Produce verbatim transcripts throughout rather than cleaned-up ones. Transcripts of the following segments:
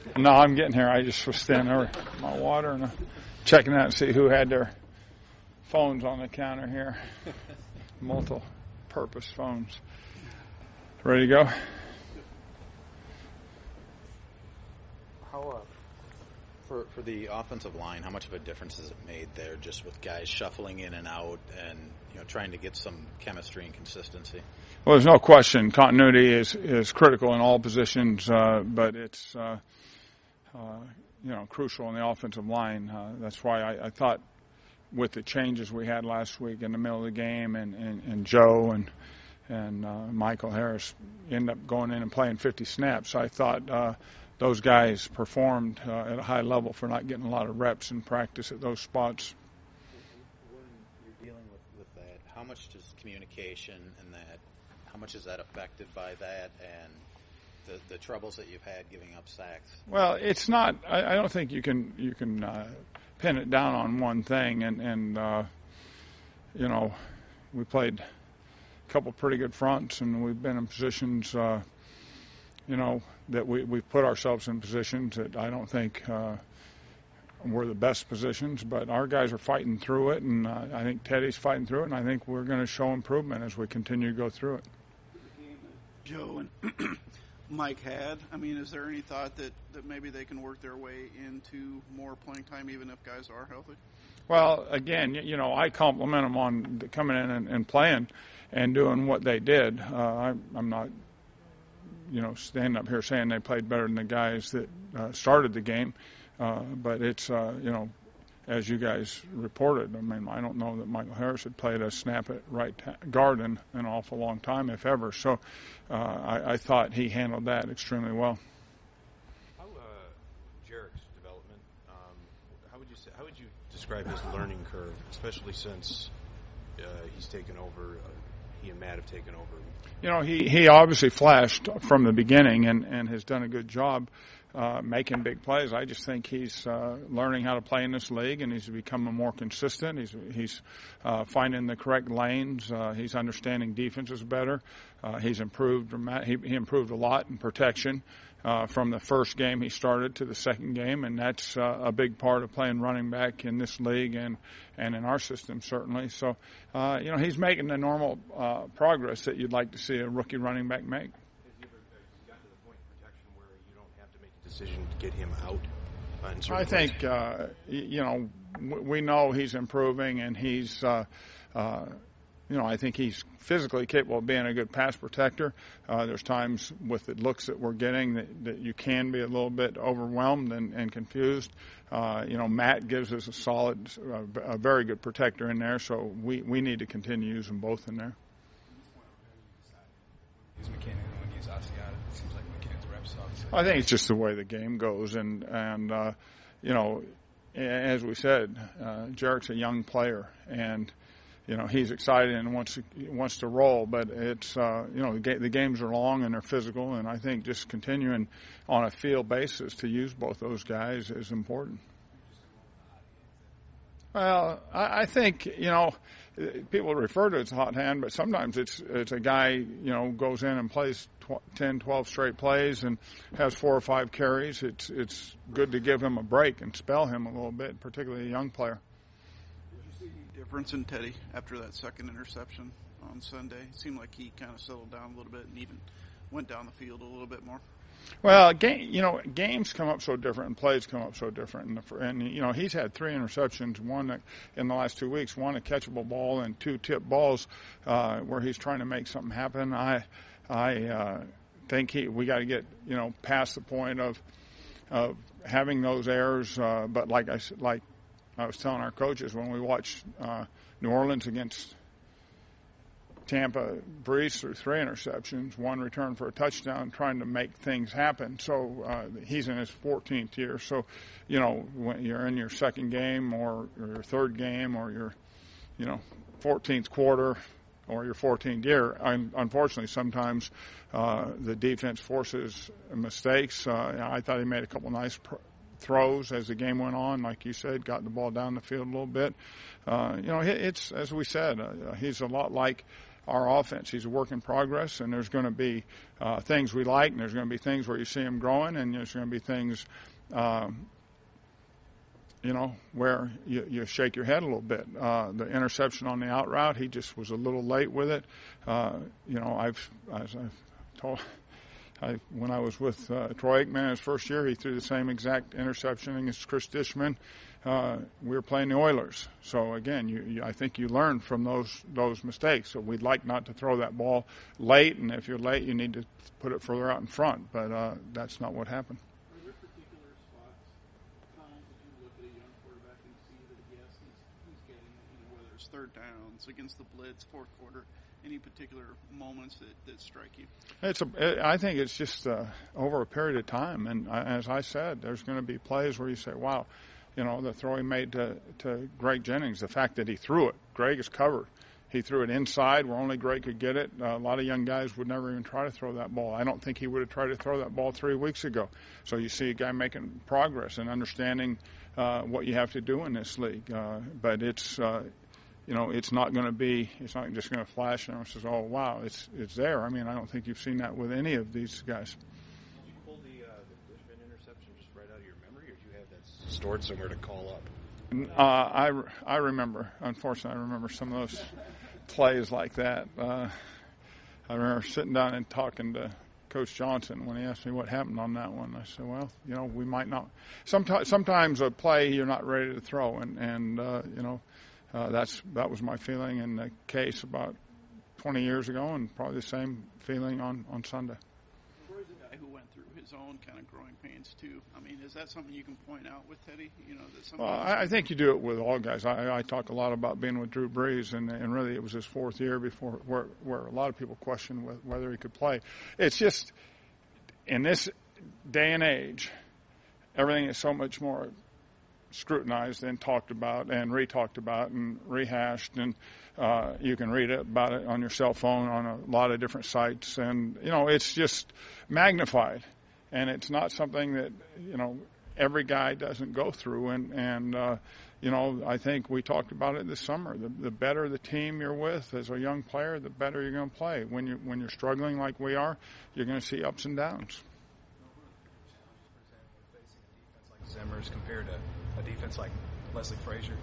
No, I'm getting here. I just was standing there with my water and checking out to see who had their phones on the counter here. Multi-purpose phones. Ready to go? How, uh, for for the offensive line, how much of a difference has it made there, just with guys shuffling in and out and you know trying to get some chemistry and consistency? Well, there's no question continuity is is critical in all positions, uh, but it's uh, uh, you know crucial in the offensive line. Uh, that's why I, I thought with the changes we had last week in the middle of the game, and, and, and Joe and and uh, Michael Harris end up going in and playing fifty snaps. I thought uh, those guys performed uh, at a high level for not getting a lot of reps in practice at those spots. When you're dealing with, with that, how much does communication and that, how much is that affected by that and the, the troubles that you've had giving up sacks? Well, it's not. I, I don't think you can you can uh, pin it down on one thing. And and uh, you know, we played a couple pretty good fronts, and we've been in positions. Uh, you know that we we've put ourselves in positions that I don't think uh, were the best positions, but our guys are fighting through it, and uh, I think Teddy's fighting through it, and I think we're going to show improvement as we continue to go through it. Joe and Mike had. I mean, is there any thought that, that maybe they can work their way into more playing time, even if guys are healthy? Well, again, you know, I compliment them on coming in and, and playing and doing what they did. Uh, I, I'm not, you know, standing up here saying they played better than the guys that uh, started the game, uh, but it's, uh, you know, as you guys reported, I mean, I don't know that Michael Harris had played a snap at right guard in an awful long time, if ever. So uh, I, I thought he handled that extremely well. How uh, Jarek's development? Um, how would you say? How would you describe his learning curve, especially since uh, he's taken over? Uh, he and Matt have taken over. You know, he, he obviously flashed from the beginning and, and has done a good job uh, making big plays. I just think he's uh, learning how to play in this league, and he's becoming more consistent. He's he's uh, finding the correct lanes. Uh, he's understanding defenses better. Uh, he's improved. He, he improved a lot in protection uh, from the first game he started to the second game, and that's uh, a big part of playing running back in this league and, and in our system, certainly. So, uh, you know, he's making the normal uh, progress that you'd like to see a rookie running back make. Decision to get him out? Uh, I think, uh, you know, we know he's improving, and he's, uh, uh, you know, I think he's physically capable of being a good pass protector. Uh, there's times with the looks that we're getting that, that you can be a little bit overwhelmed and, and confused. Uh, you know, Matt gives us a solid, uh, a very good protector in there, so we, we need to continue using both in there. Use McKinnon and use Asiata. It seems like McKinnon's reps suck. I think it's just the way the game goes, and and uh, you know, as we said, uh, Jarek's a young player, and you know he's excited and wants to wants to roll. But it's uh, you know the, ga- the games are long and they're physical, and I think just continuing on a field basis to use both those guys is important. Well, I, I think you know. People refer to it as a hot hand, but sometimes it's it's a guy, you know, goes in and plays tw- ten, twelve straight plays and has four or five carries. It's it's good to give him a break and spell him a little bit, particularly a young player. Did you see any difference in Teddy after that second interception on Sunday? It seemed like he kind of settled down a little bit and even went down the field a little bit more. Well, game, you know, games come up so different and plays come up so different. And, the, and you know, he's had three interceptions, one that, in the last two weeks, one a catchable ball and two tip balls uh, where he's trying to make something happen. I I uh, think he we got to get, you know, past the point of of having those errors. Uh, but like I, like I was telling our coaches when we watched uh, New Orleans against Tampa breezed through three interceptions, one return for a touchdown, trying to make things happen. So uh, he's in his fourteenth year. So, you know, when you're in your second game or, or your third game or your, you know, fourteenth quarter or your fourteenth year, un- unfortunately, sometimes uh, the defense forces mistakes. Uh, I thought he made a couple nice pr- throws as the game went on, like you said, got the ball down the field a little bit. Uh, you know, it's, as we said, uh, he's a lot like our offense. He's a work in progress, and there's going to be uh, things we like, and there's going to be things where you see him growing, and there's going to be things, um, you know, where you, you shake your head a little bit. Uh, the interception on the out route, he just was a little late with it. Uh, you know, I've, as I've told. I, when I was with uh, Troy Aikman his first year, he threw the same exact interception against Chris Dishman. Uh, we were playing the Oilers. So, again, you, you, I think you learn from those those mistakes. So we'd like not to throw that ball late, and if you're late, you need to put it further out in front. But uh, that's not what happened. Are there particular spots, times that you look at a young quarterback and see that, yes, he's, he's getting, you know, whether it's third downs, against the blitz, fourth quarter, any particular moments that, that strike you? It's a, I think it's just uh, over a period of time. And I, as I said, there's going to be plays where you say, wow, you know, the throw he made to, to Greg Jennings, the fact that he threw it. Greg is covered. He threw it inside where only Greg could get it. Uh, a lot of young guys would never even try to throw that ball. I don't think he would have tried to throw that ball three weeks ago. So you see a guy making progress and understanding uh, what you have to do in this league. Uh, but it's... Uh, You know, it's not going to be, it's not just going to flash and it says, oh, wow, it's it's there. I mean, I don't think you've seen that with any of these guys. Did you pull the, uh, the Dishman interception just right out of your memory, or do you have that stored somewhere to call up? Uh, I, I remember, unfortunately, I remember some of those plays like that. Uh, I remember sitting down and talking to Coach Johnson when he asked me what happened on that one. I said, well, you know, we might not. Sometimes, sometimes a play you're not ready to throw, and, and uh, you know, Uh, that's that was my feeling in the case about twenty years ago, and probably the same feeling on, on Sunday. Roy's a guy who went through his own kind of growing pains too. I mean, is that something you can point out with Teddy? You know, that some. Well, I, I think you do it with all guys. I, I talk a lot about being with Drew Brees, and, and really it was his fourth year before where where a lot of people questioned whether he could play. It's just in this day and age, everything is so much more scrutinized and talked about and re-talked about and rehashed, and uh, you can read about it on your cell phone on a lot of different sites, and you know it's just magnified, and it's not something that you know every guy doesn't go through, and and uh, you know I think we talked about it this summer. The, the better the team you're with as a young player, the better you're going to play. When you when you're struggling like we are, you're going to see ups and downs. Zimmer's compared to a defense like Leslie Frazier?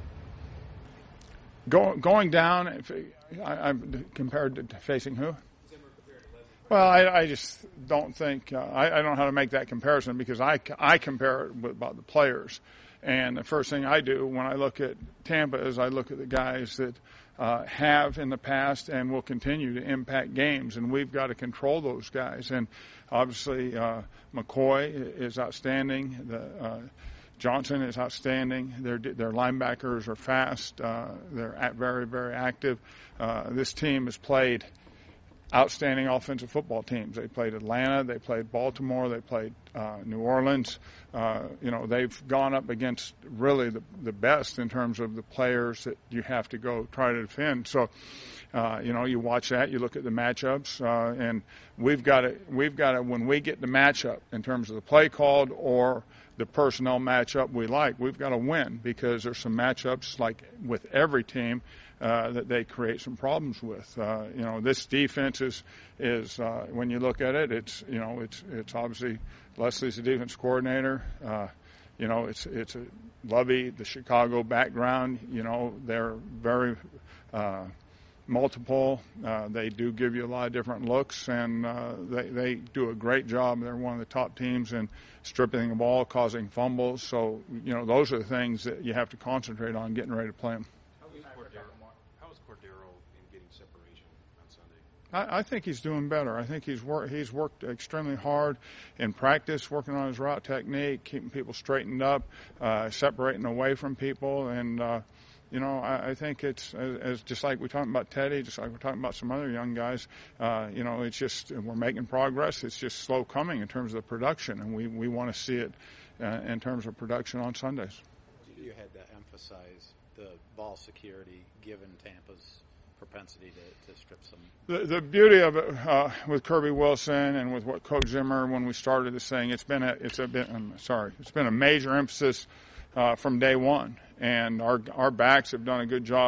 Go, going down, if, I, I'm compared to facing who? Well, I, I just don't think uh, I, I don't know how to make that comparison because I, I compare it with about the players. And the first thing I do when I look at Tampa is I look at the guys that uh, have in the past and will continue to impact games, and we've got to control those guys. And obviously, uh, McCoy is outstanding. The uh, Johnson is outstanding. Their their linebackers are fast. Uh, they're very very active. Uh, this team has played outstanding offensive football teams. They played Atlanta, they played Baltimore, they played uh, New Orleans. Uh, you know, they've gone up against really the, the best in terms of the players that you have to go try to defend. So, uh, you know, you watch that, you look at the matchups, uh, and we've got to, we've got to, when we get the matchup in terms of the play called or the personnel matchup we like, we've got to win because there's some matchups like with every team Uh, that they create some problems with. Uh, you know, this defense is, is uh, when you look at it, it's, you know, it's it's obviously Leslie's the defense coordinator. Uh, you know, it's it's a Lovey, the Chicago background. You know, they're very uh, multiple. Uh, they do give you a lot of different looks, and uh, they, they do a great job. They're one of the top teams in stripping the ball, causing fumbles. So, you know, those are the things that you have to concentrate on getting ready to play them. I, I think he's doing better. I think he's wor- he's worked extremely hard in practice, working on his route technique, keeping people straightened up, uh, separating away from people, and uh, you know I, I think it's as, as just like we're talking about Teddy, just like we're talking about some other young guys. Uh, you know, it's just we're making progress. It's just slow coming in terms of the production, and we we want to see it uh, in terms of production on Sundays. You had to emphasize the ball security given Tampa's propensity to, to strip some. The, the beauty of it uh, with Kirby Wilson and with what Coach Zimmer, when we started this thing, it's been a, it's a bit, I'm sorry, it's been a major emphasis uh, from day one, and our our backs have done a good job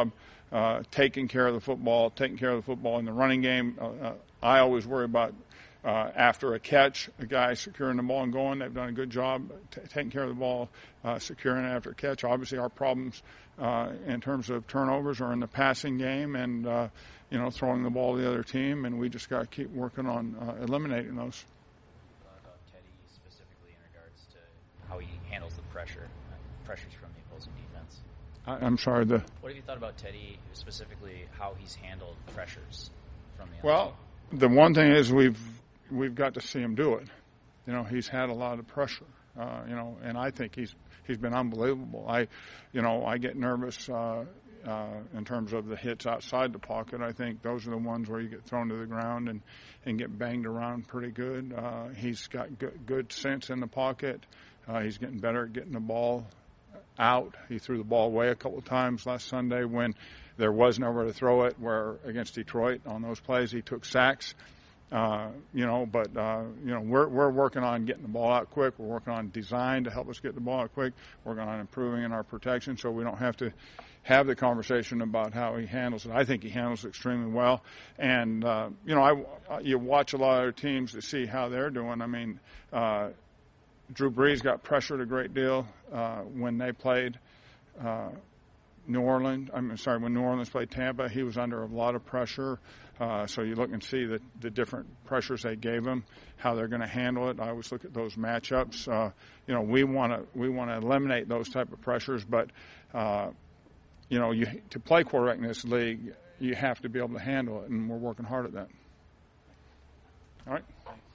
uh, taking care of the football, taking care of the football in the running game. Uh, uh, I always worry about uh, after a catch, a guy securing the ball and going. They've done a good job t- taking care of the ball, uh, securing it after a catch. Obviously, our problems uh, in terms of turnovers are in the passing game and, uh, you know, throwing the ball to the other team, and we just got to keep working on uh, eliminating those. What about Teddy specifically in regards to how he handles the pressure, uh, pressures from the opposing defense? I, I'm sorry, the What have you thought about Teddy, specifically how he's handled pressures from the well, the one thing is we've we've got to see him do it. You know, he's had a lot of pressure. Uh, you know, and I think he's he's been unbelievable. I, you know, I get nervous uh, uh, in terms of the hits outside the pocket. I think those are the ones where you get thrown to the ground and, and get banged around pretty good. Uh, he's got good, good sense in the pocket. Uh, he's getting better at getting the ball out. He threw the ball away a couple of times last Sunday when there was nowhere to throw it, where against Detroit on those plays he took sacks. Uh, you know, but, uh, you know, we're, we're working on getting the ball out quick. We're working on design to help us get the ball out quick. We're working on improving in our protection so we don't have to have the conversation about how he handles it. I think he handles it extremely well. And, uh, you know, I, you watch a lot of other teams to see how they're doing. I mean, uh, Drew Brees got pressured a great deal uh, when they played uh, New Orleans. I'm sorry, when New Orleans played Tampa, he was under a lot of pressure. Uh, so you look and see the, the different pressures they gave him, how they're going to handle it. I always look at those matchups. Uh, you know, we want to we want to eliminate those type of pressures, but uh, you know, you to play quarterback in this league, you have to be able to handle it, and we're working hard at that. All right.